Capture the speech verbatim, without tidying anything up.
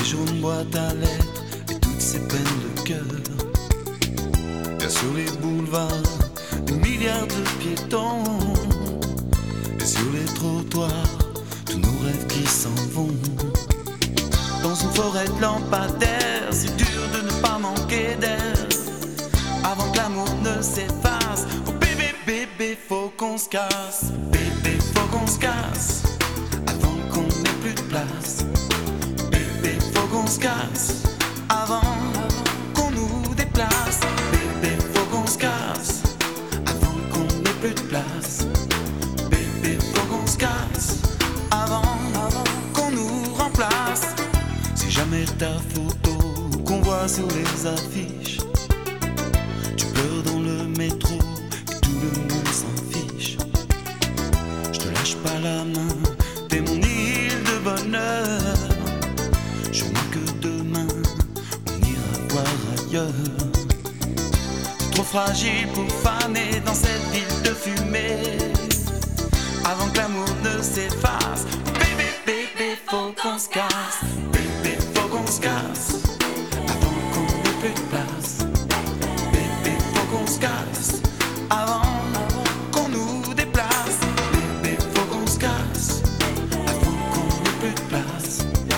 jaunes boîtes à lettres et toutes ces peines de cœur. Bien sur les boulevards, des milliards de piétons. Et sur les trottoirs, tous nos rêves qui s'en vont. Dans une forêt de lampadaires, c'est dur de ne pas manquer d'air. Avant que l'amour ne s'efface, oh bébé, bébé, faut qu'on se casse. Bébé, faut qu'on se casse, avant qu'on n'ait plus de place. Bébé, faut qu'on se casse, avant qu'on nous déplace. Bébé, faut qu'on se casse, avant qu'on n'ait plus de place. Bébé, faut qu'on se casse, avant qu'on nous remplace. Si jamais ta photo qu'on voit sur les affiches, tu pleures dans le métro et tout le monde s'en fiche, je te lâche pas la main, t'es mon île de bonheur. Jure-moi que demain on ira voir ailleurs. T'es trop fragile pour faner dans cette ville de fumée. Avant que l'amour ne s'efface, bébé, bébé, faut qu'on se casse. Bébé, faut qu'on se casse, avant qu'on n'ait plus de place. Bébé, faut qu'on se casse, avant qu'on nous déplace. Bébé, faut qu'on se casse, avant qu'on n'ait plus de place.